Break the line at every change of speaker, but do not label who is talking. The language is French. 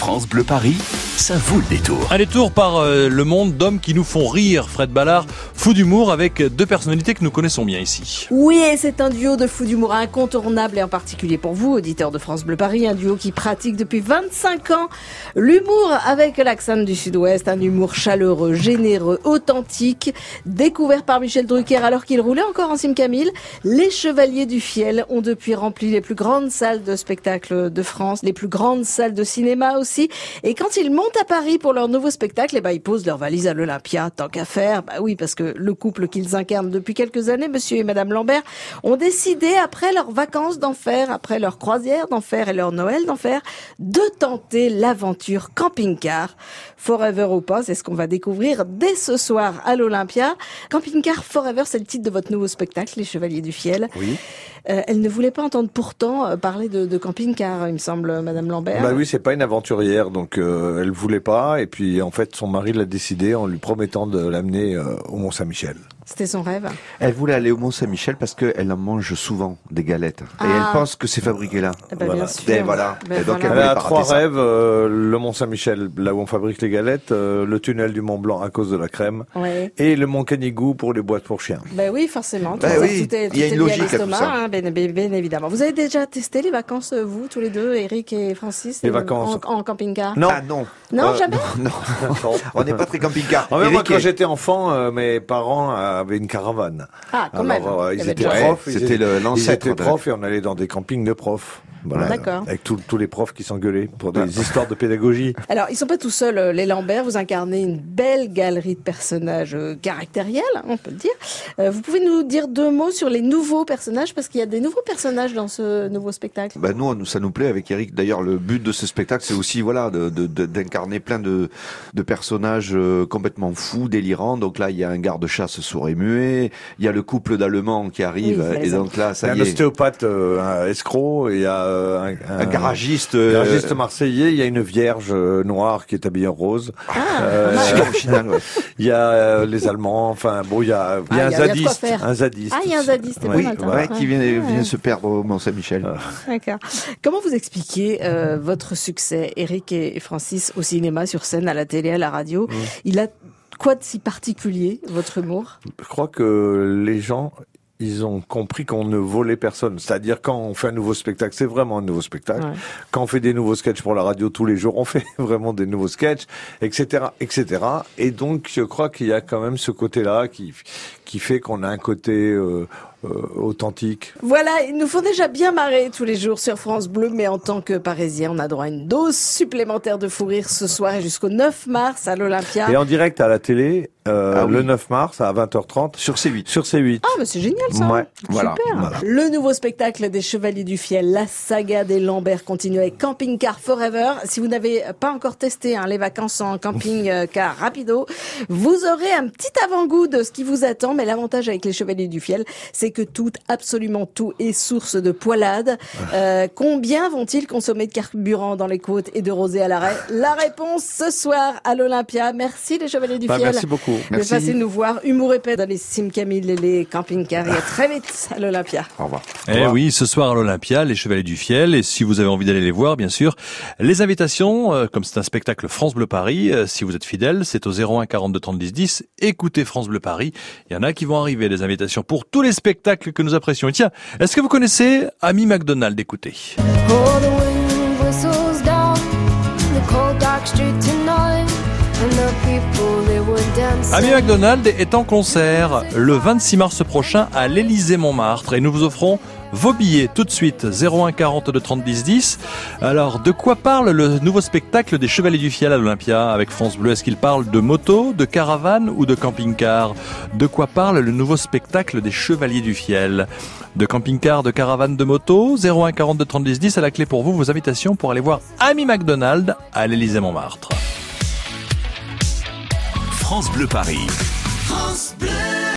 France Bleu Paris, ça vaut le détour.
Un détour par le monde d'hommes qui nous font rire. Fred Ballard, fou d'humour, avec deux personnalités que nous connaissons bien ici.
Oui, et c'est un duo de fous d'humour incontournable, et en particulier pour vous, auditeurs de France Bleu Paris, un duo qui pratique depuis 25 ans l'humour avec l'accent du Sud-Ouest, un humour chaleureux, généreux, authentique, découvert par Michel Drucker alors qu'il roulait encore en Sim Camille. Les Chevaliers du Fiel ont depuis rempli les plus grandes salles de spectacle de France, les plus grandes salles de cinéma aussi, et quand ils montent à Paris pour leur nouveau spectacle, ils posent leur valise à l'Olympia, tant qu'à faire. Oui, parce que le couple qu'ils incarnent depuis quelques années, monsieur et madame Lambert, ont décidé, après leurs vacances d'enfer, après leur croisière d'enfer et leur Noël d'enfer, de tenter l'aventure camping-car. Forever ou pas, c'est ce qu'on va découvrir dès ce soir à l'Olympia. Camping-car Forever, c'est le titre de votre nouveau spectacle, Les Chevaliers du Fiel.
Oui.
Elle ne voulait pas entendre pourtant parler de camping-car, il me semble, madame Lambert.
Bah oui, c'est pas une aventurière, donc elle voulait pas. Et puis en fait, son mari l'a décidé en lui promettant de l'amener au Mont-Saint-Michel.
C'était son rêve.
Elle voulait aller au Mont-Saint-Michel parce qu'elle en mange souvent des galettes. Et elle pense que c'est fabriqué là.
Bien sûr.
Et voilà.
Ben
Et donc
voilà.
Elle a
pas
trois
rater ça.
rêves, le Mont-Saint-Michel, là où on fabrique les galettes, le tunnel du Mont-Blanc à cause de la crème,
Ouais.
et le Mont Canigou pour les boîtes pour chiens.
Ben oui, forcément.
Ben oui, il y a une
lié
logique à
l'estomac,
tout ça.
hein, bien évidemment. Vous avez déjà testé les vacances, vous, tous les deux, Eric et Francis,
Les vacances.
en camping-car?
Non.
Ah non.
Non, jamais.
Non. On n'est pas très camping-car.
En même moi,
Eric
quand
est-
j'étais enfant, mes parents avaient une caravane.
Ah, quand même.
Alors,
Il y
ils
avait
étaient
déjà-
Ouais,
profs.
c'était
ils
l'ancêtre
étaient
de-
profs et on allait dans des campings de profs. Voilà.
D'accord.
Avec tous les profs qui s'engueulaient pour des histoires de pédagogie.
Alors, ils sont pas tout seuls, les Lambert. Vous incarnez une belle galerie de personnages caractériels, hein, on peut le dire. Vous pouvez nous dire deux mots sur les nouveaux personnages, parce qu'il y a des nouveaux personnages dans ce nouveau spectacle.
Ben nous, ça nous plaît avec Eric. D'ailleurs, le but de ce spectacle, c'est aussi d'incarner plein de personnages complètement fous, délirants. Donc là, il y a un garde-chasse sourd et muet. Il y a le couple d'Allemands qui arrive.
Oui,
Et donc là,
Il y
ça
a un
y est.
ostéopathe, un escroc, et il y a
Un garagiste.
garagiste marseillais. Il y a une vierge noire qui est habillée en rose.
c'est original, ouais.
Il y a les Allemands. Enfin bon, il y a
il y a
un
de quoi
zadiste,
faire.
un zadiste.
Ah, il y a un zadiste, c'est pas
Oui,
mal, ça.
ouais, qui vient
Ouais.
se perdre au Mont-Saint-Michel.
D'accord. Comment vous expliquez votre succès, Eric et Francis, au cinéma, sur scène, à la télé, à la radio? Il a quoi de si particulier, votre humour?
Je crois que les gens, ils ont compris qu'on ne volait personne. C'est-à-dire, quand on fait un nouveau spectacle, c'est vraiment un nouveau spectacle.
Ouais.
Quand on fait des nouveaux sketchs pour la radio tous les jours, on fait vraiment des nouveaux sketchs, etc., etc. Et donc, je crois qu'il y a quand même ce côté-là qui fait qu'on a un côté authentique.
Voilà, ils nous font déjà bien marrer tous les jours sur France Bleu, mais en tant que Parisien, on a droit à une dose supplémentaire de fou rire ce soir et jusqu'au 9 mars à l'Olympia.
Et en direct à la télé,
Ah oui.
le 9 mars à 20h30
Sur C8.
sur C8.
Ah, mais c'est génial ça.
Ouais,
Super.
voilà, voilà.
Le nouveau spectacle des Chevaliers du Fiel, la saga des Lambert continue avec Camping Car Forever. Si vous n'avez pas encore testé les vacances en camping car rapido, vous aurez un petit avant-goût de ce qui vous attend. Mais l'avantage avec les Chevaliers du Fiel, c'est que tout, absolument tout, est source de poilade. Combien vont-ils consommer de carburant dans les côtes et de rosé à l'arrêt? La réponse ce soir à l'Olympia. Merci les Chevaliers du Fiel.
Merci beaucoup.
De
Merci.
passer nous voir. Humour épais dans les Sim Camille et les camping-cars. Et à très vite à l'Olympia.
Au revoir.
Eh oui, ce soir à l'Olympia, les Chevaliers du Fiel. Et si vous avez envie d'aller les voir, bien sûr, les invitations, comme c'est un spectacle France Bleu Paris, si vous êtes fidèle, c'est au 01 42 30 10 10. Écoutez France Bleu Paris. Il y en a qui vont arriver, des invitations pour tous les spectacles que nous apprécions. Et tiens, est-ce que vous connaissez Amy McDonald? Écoutez.
Oh, the wind whistles down the cold dark street tonight, and the people they were dancing.
Amy McDonald est en concert le 26 mars prochain à l'Élysée-Montmartre et nous vous offrons vos billets tout de suite, 01 42 30 10 10. Alors, de quoi parle le nouveau spectacle des Chevaliers du Fiel à l'Olympia avec France Bleu? Est-ce qu'il parle de moto, de caravane ou de camping-car? De quoi parle le nouveau spectacle des Chevaliers du Fiel? De camping-car, de caravane, de moto? 01 42 30 10 10 à la clé pour vous, vos invitations pour aller voir Amy McDonald à l'Élysée-Montmartre.
France Bleu Paris.
France Bleu.